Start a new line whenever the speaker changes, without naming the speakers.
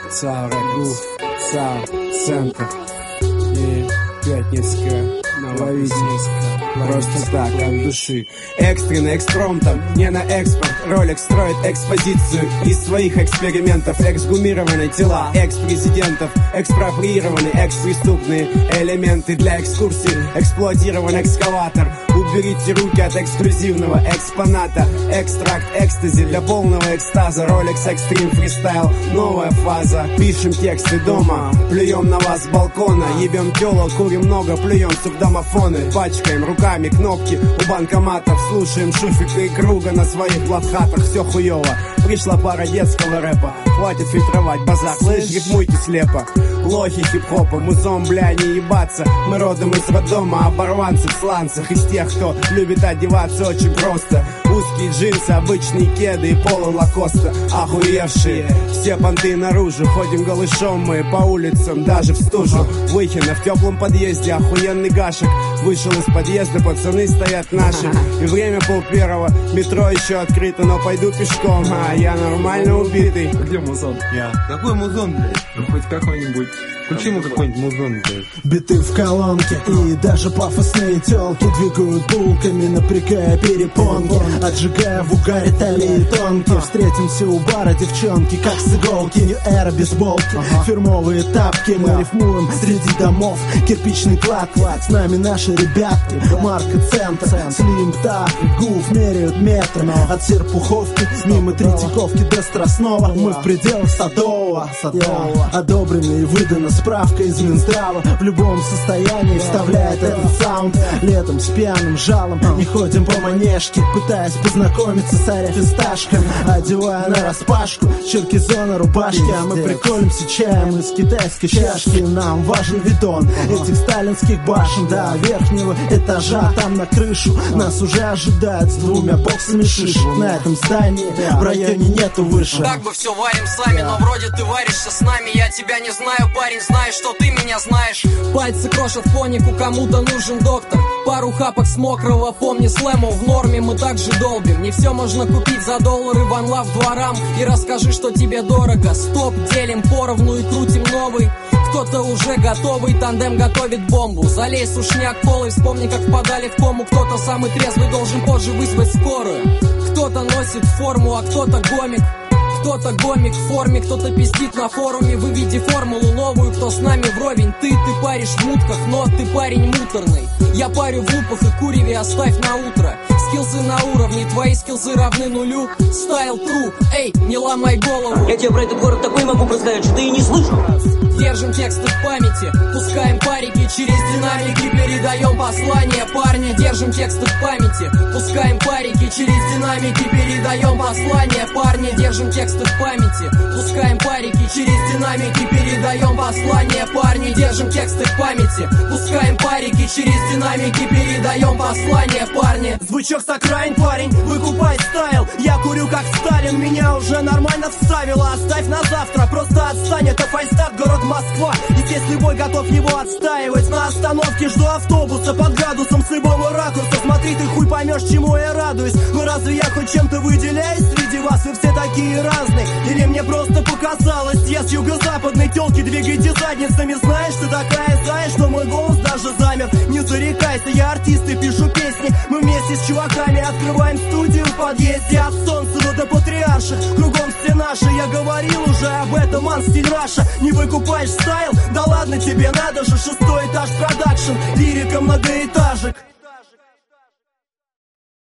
ЦАО Рагуф, ЦАО Центр и Пятницкая. Ловите просто так, от души. Экстренно, экспромтом, не на экспорт. Rolex строит экспозицию из своих экспериментов. Эксгумированные тела экс-президентов, экспроприированы экс-преступные элементы для экскурсии. Эксплуатирован экскаватор. Уберите руки от эксклюзивного экспоната. Экстракт экстази для полного экстаза. Rolex Extreme Freestyle, новая фаза. Пишем тексты дома, плюем на вас с балкона. Ебем тело, курим много, плюемся в домофоны. Пачкаем руками кнопки у банкоматов. Слушаем Шуфика и Круга на своих блатхатах. Все хуево, пришла пара детского рэпа. Хватит фильтровать базар, слышь, рифмуйте слепо. Лохи хип-хопа, музон, бля, не ебаться. Мы родом из роддома, оборванцы в сланцах. Из тех, кто любит одеваться очень просто. Узкие джинсы, обычные кеды и поло лакоста. Охуевшие, все понты наружу. Ходим голышом мы по улицам, даже в стужу. Выхина в теплом подъезде, охуенный гашек. Вышел из подъезда, пацаны стоят наши. И время 12:30, метро еще открыто, но пойду пешком. А я нормально убитый.
Где музон? Какой музон, блядь? Ну хоть какой-нибудь. Включи ему какой-нибудь музон, блядь.
Биты в колонке и даже пафосные тёлки двигают булками, напрягая перепонки, отжигая в угаре талии тонкие. Встретимся у бара, девчонки, как с иголки. Нью-эра, бейсболки, фирмовые тапки. Мы рифмуем среди домов, кирпичный клад. С нами наши ребятки, марка Центр. Слим, так, Гуф меряют метры. От Серпуховки мимо Третьяковки до Страстного. Мы в пределах Садового. Одобрено и выдано справка из Минздрава. В любом состоянии вставляет этот саунд. Летом с пьяным жалом не ходим по манежке, пытаясь познакомиться с аэрофисташками. Одевая на распашку черкизона рубашки. А мы приколимся чаем из китайской чашки. Нам важен видон этих сталинских башен до верхнего этажа. Там на крышу нас уже ожидают с 2 боксами шиш. На этом здании в районе нету выше.
Как бы все варим сами, но вроде ты варишься с нами. Я тебя не знаю, парень, знаешь, что ты меня знаешь. Пальцы крошат фонику, кому-то нужен доктор. Пару хапок с мокрого, помни слэмов в норме, мы также долбим. Не все можно купить за доллары, ван лав дворам. И расскажи, что тебе дорого. Стоп, делим поровну и крутим новый. Кто-то уже готовый, тандем готовит бомбу. Залей сушняк полой, вспомни, как впадали в кому. Кто-то самый трезвый должен позже вызвать скорую. Кто-то носит форму, а кто-то гомик. Кто-то гомик в форме, кто-то пиздит на форуме. Выведи формулу новую, кто с нами вровень. Ты паришь в мутках, но ты парень муторный. Я парю в лупах и куреве оставь на утро. Скиллзы на уровне, твои скиллзы равны нулю. Стайл true, эй, не ломай голову.
Я тебе про этот город такой могу рассказать, что ты и не слышал.
Держим тексты в памяти, пускаем парики через динамики, передаем послание, парни. Держим тексты в памяти, пускаем парики через динамики, передаем послание, парни. Держим тексты в памяти, пускаем парики через динамики, передаем послание, парни. Держим тексты в памяти, пускаем парики через динамики, передаем послание, парни.
Звучок с окраин, парень, выкупай стайл. Я курю как Сталин, меня уже нормально вставило. Оставь на завтра, просто отстань, это файстарт, город Москва. И здесь любой готов его отстаивать. На остановке жду автобуса под градусом с любого ракурса. Смотри, ты хуй поймешь, чему я радуюсь. Но разве я хоть чем-то выделяюсь среди вас? Вы все такие разные. Или мне просто показалось? Я с юго-западной тёлки, двигайте задницами. Знаешь, ты такая зая, что мой голос даже замер. Не зарекайся, я артист и пишу песни. Мы вместе с чуваками открываем студию в подъезде. От Солнцева до Патриарших, кругом все наши. Я говорил уже об этом, ман, стиль Раша. Не выкупаешь стайл? Да ладно тебе, надо же, 6-й этаж продакшн. Лирика многоэтажек.